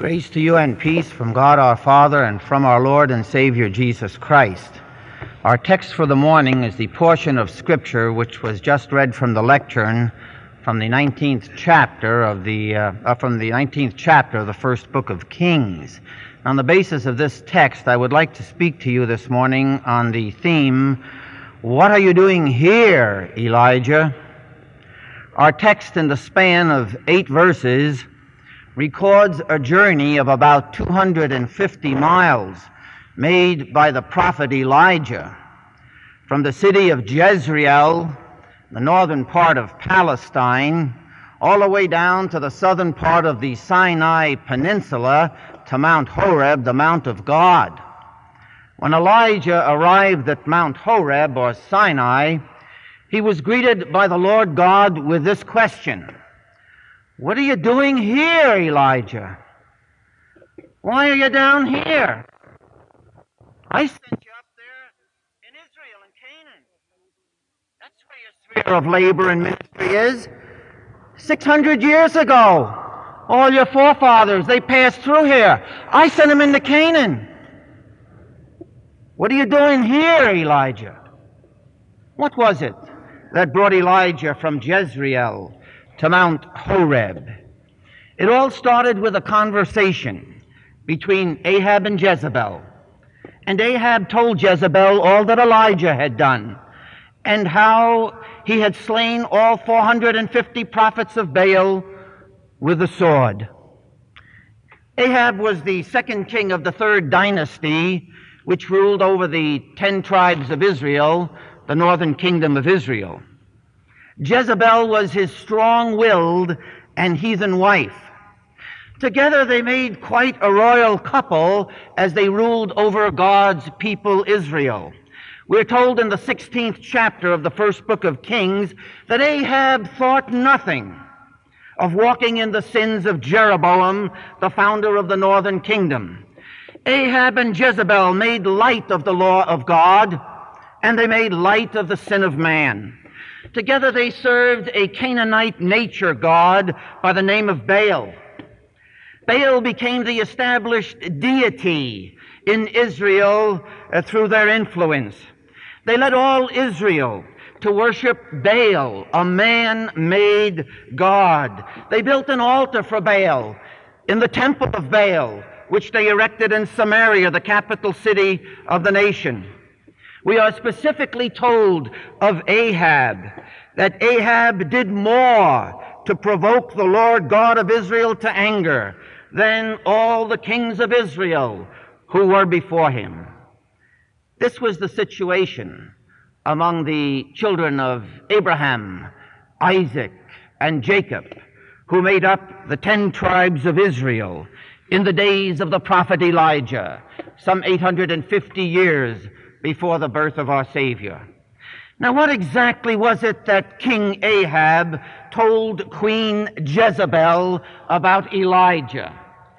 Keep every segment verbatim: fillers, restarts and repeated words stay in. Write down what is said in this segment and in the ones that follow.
Grace to you and peace from God our Father and from our Lord and Savior Jesus Christ. Our text for the morning is the portion of Scripture which was just read from the lectern from the nineteenth chapter of the uh, uh, from the nineteenth chapter of the first book of Kings. On the basis of this text, I would like to speak to you this morning on the theme, "What are you doing here, Elijah?" Our text, in the span of eight verses, records a journey of about two hundred fifty miles made by the prophet Elijah from the city of Jezreel, the northern part of Palestine, all the way down to the southern part of the Sinai Peninsula to Mount Horeb, the Mount of God. When Elijah arrived at Mount Horeb, or Sinai, he was greeted by the Lord God with this question: "What are you doing here, Elijah? Why are you down here? I sent you up there in Israel and Canaan. That's where your sphere of labor and ministry is. Six hundred years ago, all your forefathers, they passed through here. I sent them into Canaan. What are you doing here, Elijah?" What was it that brought Elijah from Jezreel to Mount Horeb? It all started with a conversation between Ahab and Jezebel. And Ahab told Jezebel all that Elijah had done, and how he had slain all four hundred fifty prophets of Baal with the sword. Ahab was the second king of the third dynasty, which ruled over the ten tribes of Israel, the northern kingdom of Israel. Jezebel was his strong-willed and heathen wife. Together they made quite a royal couple as they ruled over God's people Israel. We're told in the sixteenth chapter of the first book of Kings that Ahab thought nothing of walking in the sins of Jeroboam, the founder of the northern kingdom. Ahab and Jezebel made light of the law of God, and they made light of the sin of man. Together they served a Canaanite nature god by the name of Baal. Baal became the established deity in Israel uh, through their influence. They led all Israel to worship Baal, a man-made god. They built an altar for Baal in the temple of Baal, which they erected in Samaria, the capital city of the nation. We are specifically told of Ahab that Ahab did more to provoke the Lord God of Israel to anger than all the kings of Israel who were before him. This was the situation among the children of Abraham, Isaac, and Jacob, who made up the ten tribes of Israel in the days of the prophet Elijah, some eight hundred fifty years before the birth of our Savior. Now, what exactly was it that King Ahab told Queen Jezebel about Elijah?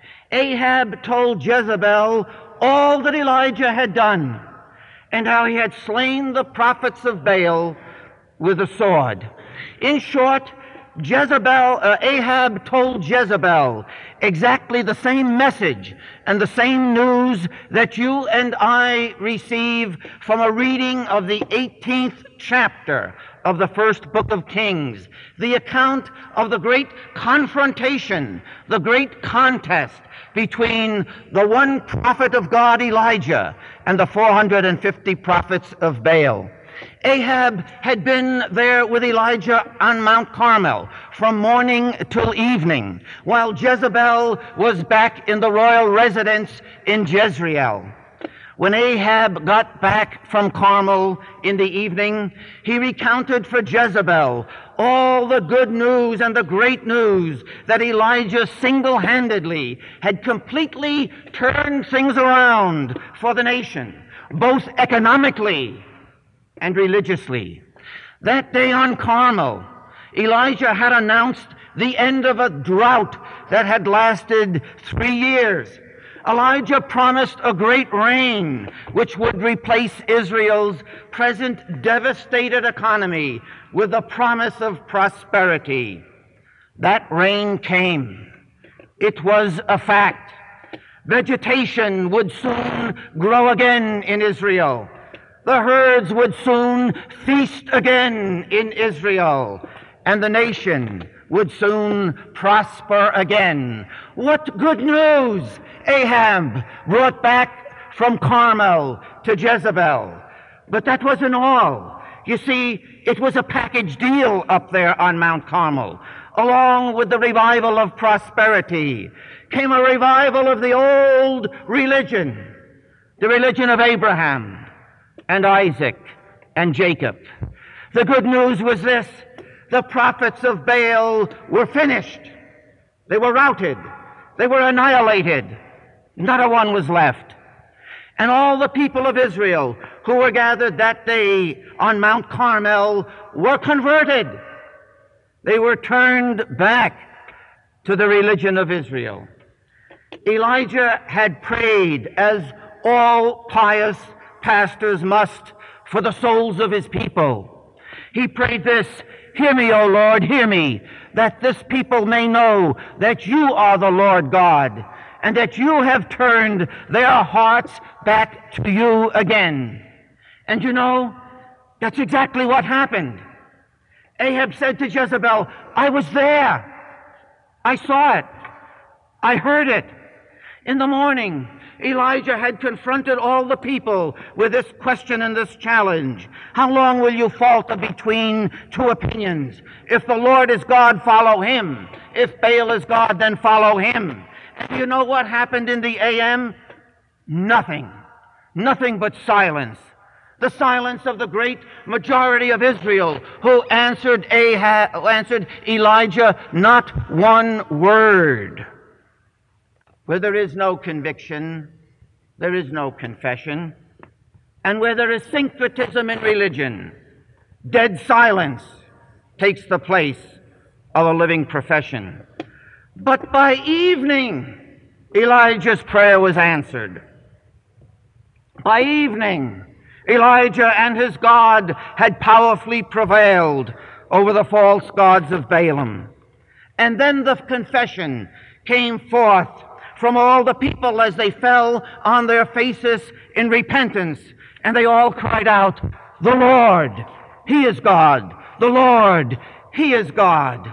Ahab told Jezebel all that Elijah had done, and how he had slain the prophets of Baal with a sword. In short, Jezebel, uh, Ahab told Jezebel exactly the same message and the same news that you and I receive from a reading of the eighteenth chapter of the first book of Kings, the account of the great confrontation, the great contest between the one prophet of God, Elijah, and the four hundred fifty prophets of Baal. Ahab had been there with Elijah on Mount Carmel from morning till evening, while Jezebel was back in the royal residence in Jezreel. When Ahab got back from Carmel in the evening, he recounted for Jezebel all the good news and the great news that Elijah single-handedly had completely turned things around for the nation, both economically and religiously. That day on Carmel, Elijah had announced the end of a drought that had lasted three years. Elijah promised a great rain which would replace Israel's present devastated economy with the promise of prosperity. That rain came. It was a fact. Vegetation would soon grow again in Israel. The herds would soon feast again in Israel, and the nation would soon prosper again. What good news Ahab brought back from Carmel to Jezebel. But that wasn't all. You see, it was a package deal up there on Mount Carmel. Along with the revival of prosperity came a revival of the old religion, the religion of Abraham and Isaac and Jacob. The good news was this: the prophets of Baal were finished. They were routed. They were annihilated. Not a one was left. And all the people of Israel who were gathered that day on Mount Carmel were converted. They were turned back to the religion of Israel. Elijah had prayed, as all pious pastors must, for the souls of his people. He prayed this: "Hear me, O Lord, hear me, that this people may know that you are the Lord God, and that you have turned their hearts back to you again." And you know, that's exactly what happened. Ahab said to Jezebel, "I was there. I saw it. I heard it." In the morning, Elijah had confronted all the people with this question and this challenge: how long will you falter between two opinions? If the Lord is God, follow him. If Baal is God, then follow him. And you know what happened in the A M? Nothing. Nothing but silence. The silence of the great majority of Israel who answered Ahab, who answered Elijah not one word. Where there is no conviction, there is no confession. And where there is syncretism in religion, dead silence takes the place of a living profession. But by evening, Elijah's prayer was answered. By evening, Elijah and his God had powerfully prevailed over the false gods of Balaam. And then the confession came forth from all the people as they fell on their faces in repentance, and they all cried out, "The Lord, he is God. The Lord, he is God."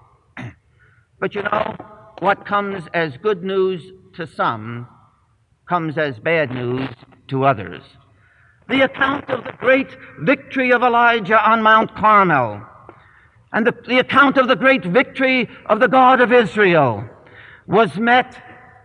But you know, what comes as good news to some comes as bad news to others. The account of the great victory of Elijah on Mount Carmel, and the, the account of the great victory of the God of Israel, was met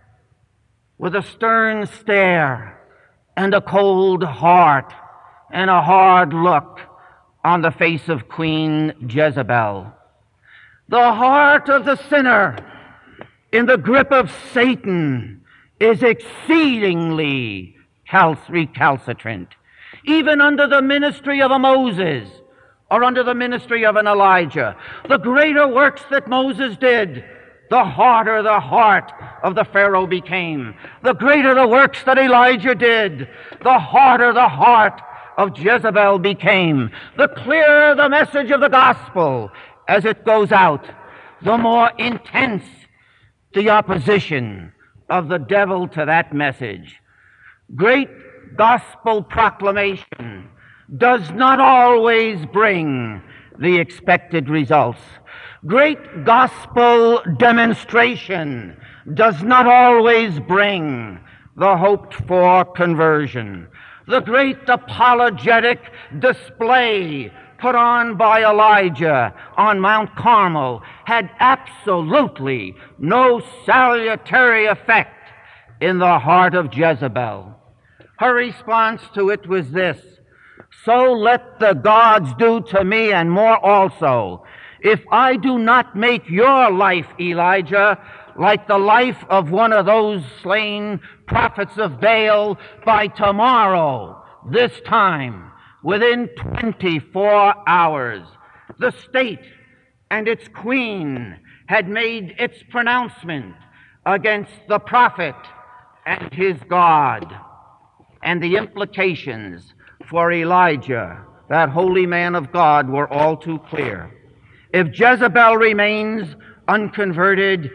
with a stern stare and a cold heart and a hard look on the face of Queen Jezebel. The heart of the sinner in the grip of Satan is exceedingly recalcitrant. Even under the ministry of a Moses or under the ministry of an Elijah, the greater works that Moses did, the harder the heart of the Pharaoh became. The greater the works that Elijah did, the harder the heart of Jezebel became. The clearer the message of the gospel as it goes out, the more intense the opposition of the devil to that message. Great gospel proclamation does not always bring the expected results. Great gospel demonstration does not always bring the hoped-for conversion. The great apologetic display put on by Elijah on Mount Carmel had absolutely no salutary effect in the heart of Jezebel. Her response to it was this: "So let the gods do to me and more also, if I do not make your life, Elijah, like the life of one of those slain prophets of Baal by tomorrow, this time, within twenty-four hours." The state and its queen had made its pronouncement against the prophet and his God. And the implications for Elijah, that holy man of God, were all too clear. If Jezebel remains unconverted,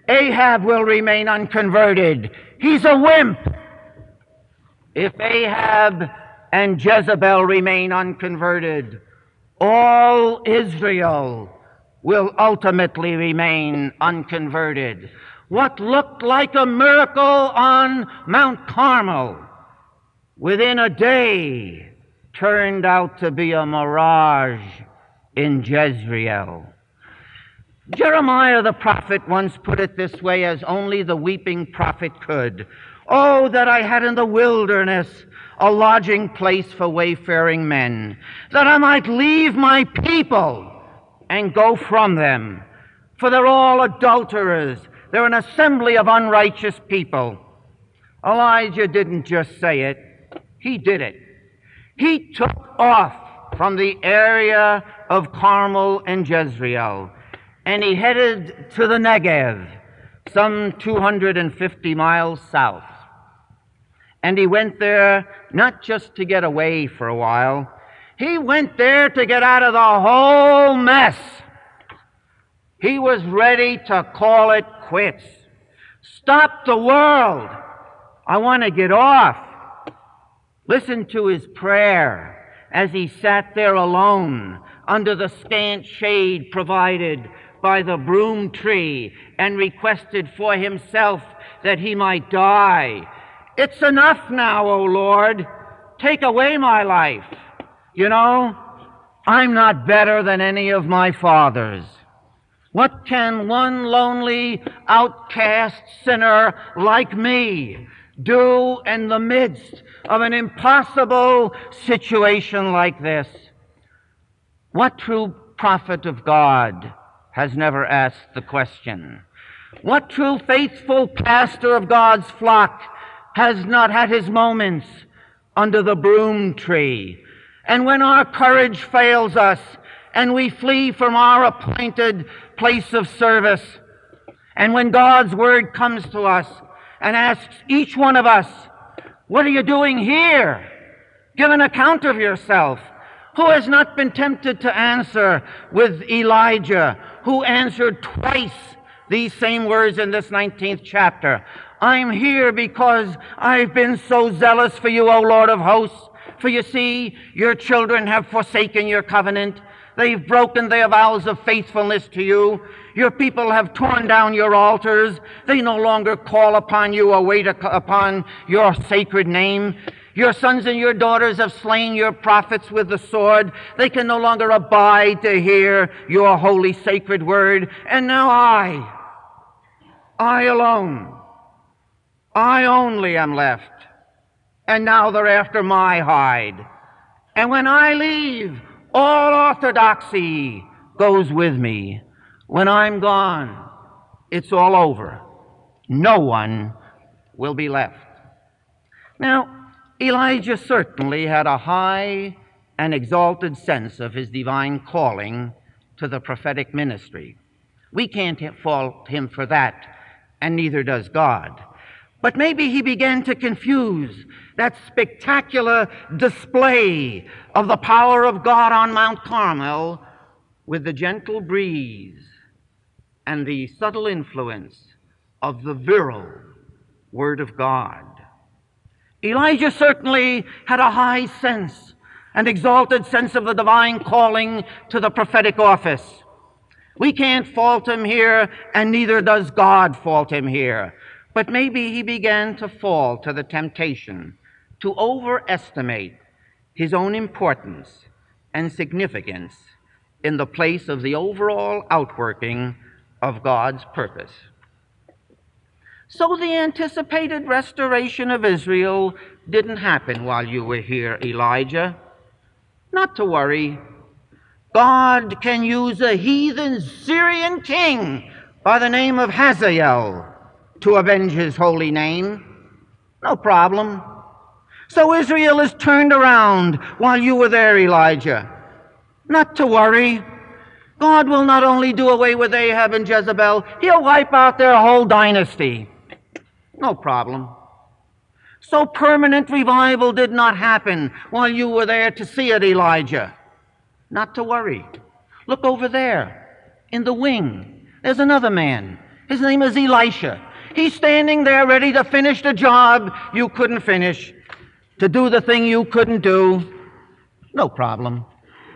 Ahab will remain unconverted. He's a wimp. If Ahab and Jezebel remain unconverted, all Israel will ultimately remain unconverted. What looked like a miracle on Mount Carmel within a day turned out to be a mirage in Jezreel. Jeremiah the prophet once put it this way, as only the weeping prophet could. Oh, that I had in the wilderness a lodging place for wayfaring men, that I might leave my people and go from them. For they're all adulterers. They're an assembly of unrighteous people. Elijah didn't just say it. He did it. He took off from the area of Carmel and Jezreel, and he headed to the Negev, some two hundred fifty miles south. And he went there not just to get away for a while. He went there to get out of the whole mess. He was ready to call it quits. Stop the world. I want to get off. Listen to his prayer as he sat there alone under the scant shade provided by the broom tree and requested for himself that he might die. It's enough now, O Lord. Take away my life. You know, I'm not better than any of my fathers. What can one lonely, outcast sinner like me do in the midst of an impossible situation like this? What true prophet of God has never asked the question? What true faithful pastor of God's flock has not had his moments under the broom tree? And when our courage fails us and we flee from our appointed place of service, and when God's word comes to us and asks each one of us, what are you doing here? Give an account of yourself. Who has not been tempted to answer with Elijah, who answered twice these same words in this nineteenth chapter? I'm here because I've been so zealous for you, O Lord of hosts. For you see, your children have forsaken your covenant. They've broken their vows of faithfulness to you. Your people have torn down your altars. They no longer call upon you or wait upon your sacred name. Your sons and your daughters have slain your prophets with the sword. They can no longer abide to hear your holy sacred word. And now I, I alone, I only am left. And now they're after my hide. And when I leave, all orthodoxy goes with me. When I'm gone, it's all over. No one will be left. Now, Elijah certainly had a high and exalted sense of his divine calling to the prophetic ministry. We can't fault him for that, and neither does God. But maybe he began to confuse that spectacular display of the power of God on Mount Carmel with the gentle breeze and the subtle influence of the virile Word of God. Elijah certainly had a high sense, an exalted sense of the divine calling to the prophetic office. We can't fault him here, and neither does God fault him here. But maybe he began to fall to the temptation to overestimate his own importance and significance in the place of the overall outworking of God's purpose. So the anticipated restoration of Israel didn't happen while you were here, Elijah. Not to worry. God can use a heathen Syrian king by the name of Hazael to avenge his holy name. No problem. So Israel is turned around while you were there, Elijah. Not to worry. God will not only do away with Ahab and Jezebel, he'll wipe out their whole dynasty. No problem. So permanent revival did not happen while you were there to see it, Elijah. Not to worry. Look over there in the wing. There's another man. His name is Elisha. He's standing there ready to finish the job you couldn't finish, to do the thing you couldn't do. No problem.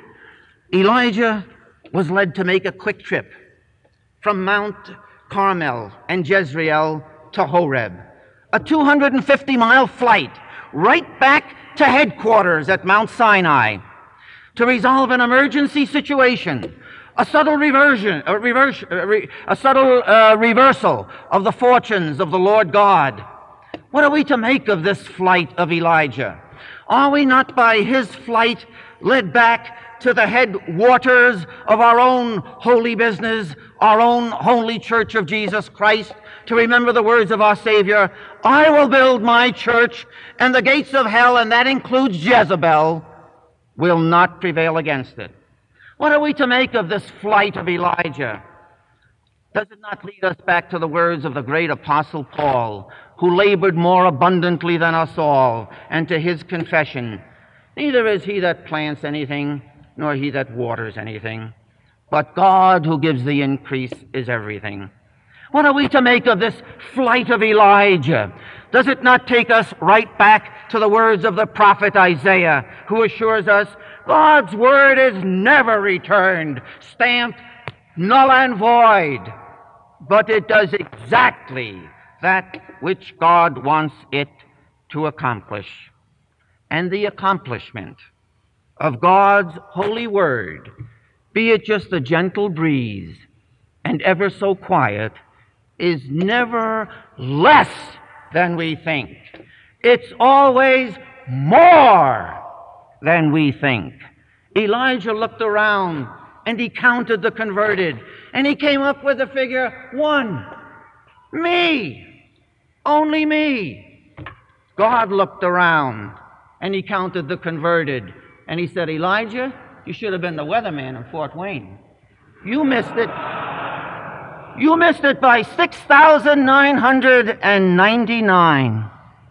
Elijah was led to make a quick trip from Mount Carmel and Jezreel to Horeb, a two hundred fifty mile flight right back to headquarters at Mount Sinai to resolve an emergency situation, a subtle reversion, a, reverse, a, re, a subtle uh, reversal of the fortunes of the Lord God. What are we to make of this flight of Elijah? Are we not by his flight led back to the headwaters of our own holy business, our own holy church of Jesus Christ, to remember the words of our Savior, I will build my church, and the gates of hell, and that includes Jezebel, will not prevail against it. What are we to make of this flight of Elijah? Does it not lead us back to the words of the great apostle Paul, who labored more abundantly than us all, and to his confession, neither is he that plants anything, nor he that waters anything, but God who gives the increase is everything. What are we to make of this flight of Elijah? Does it not take us right back to the words of the prophet Isaiah, who assures us God's word is never returned, stamped null and void, but it does exactly that which God wants it to accomplish. And the accomplishment of God's holy word, be it just a gentle breeze and ever so quiet, is never less than we think. It's always more than we think. Elijah looked around and he counted the converted, and he came up with the figure one. Me. Only me. God looked around and he counted the converted, and he said, Elijah, you should have been the weatherman in Fort Wayne. You missed it. You missed it by six thousand nine hundred ninety-nine.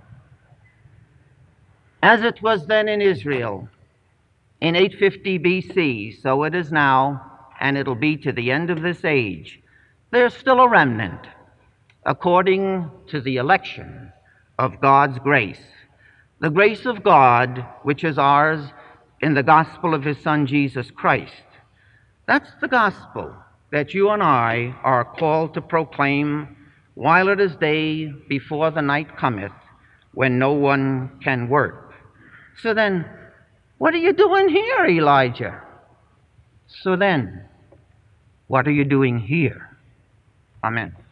As it was then in Israel, in eight fifty B C, so it is now, and it'll be to the end of this age. There's still a remnant, according to the election of God's grace. The grace of God, which is ours in the gospel of his Son, Jesus Christ. That's the gospel that you and I are called to proclaim while it is day before the night cometh, when no one can work. So then, what are you doing here, Elijah? So then, what are you doing here? Amen.